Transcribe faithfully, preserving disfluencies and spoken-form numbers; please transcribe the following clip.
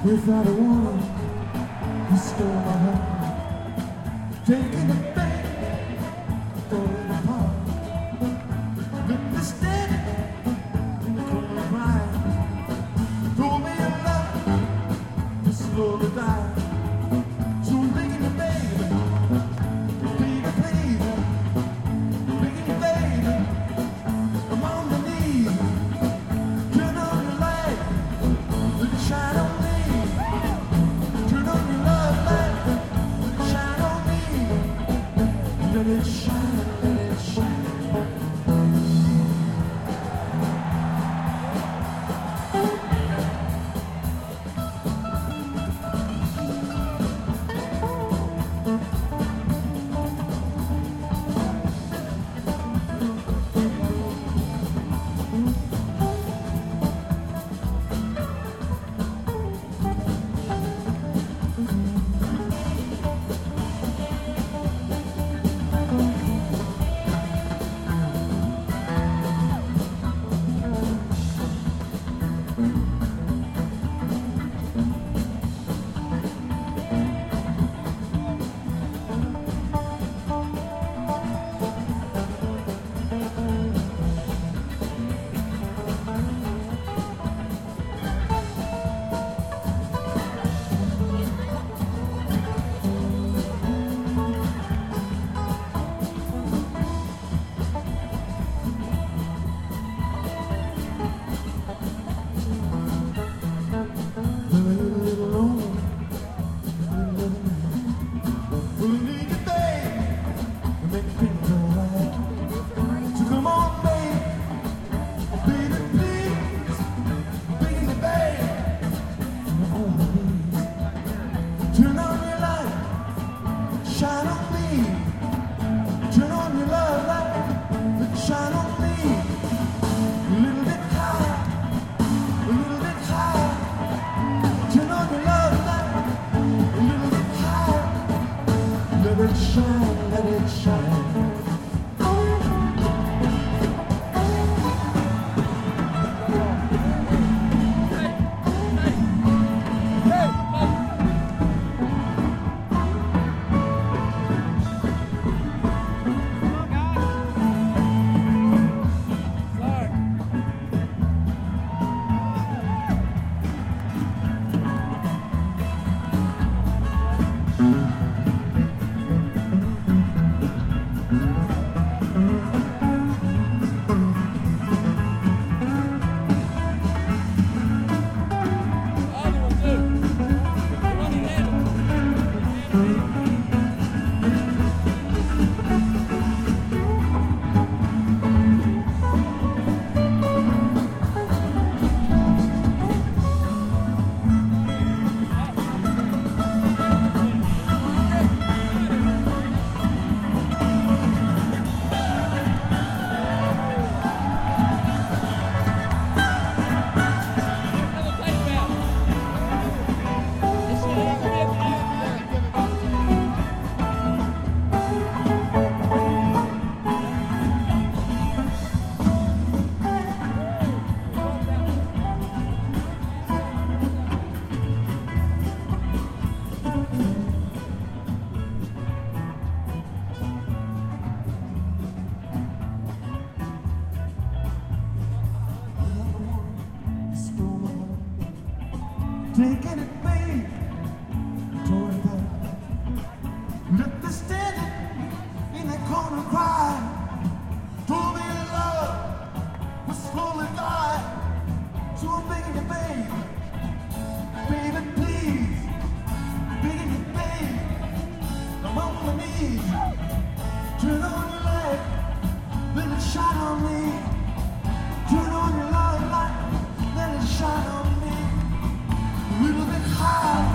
Without a warning, you stole my heart, taking it back, throwing it apart. Look me steady in the corner crying, told me your love to slowly die. So I'm begging you, baby, baby, please, begging you, baby, I'm on my knees. Turn on your light, let it shine on me. Turn on your love light, let it shine on me. Let it shine, let it shine. Turn on your light, shine on me. Turn on your love light, but shine on me. A little bit higher, a little bit higher. Turn on your love light, a little bit higher. Let it shine, let it shine. Taking it back, tore it apart. Left me standing in that corner crying. Told me your love was slowly dying. So I'm begging you, baby, baby, please, begging you, baby, I'm on my knees. Turn on your light, let it shine on me. Turn on your love light, let it shine on me. A little bit high.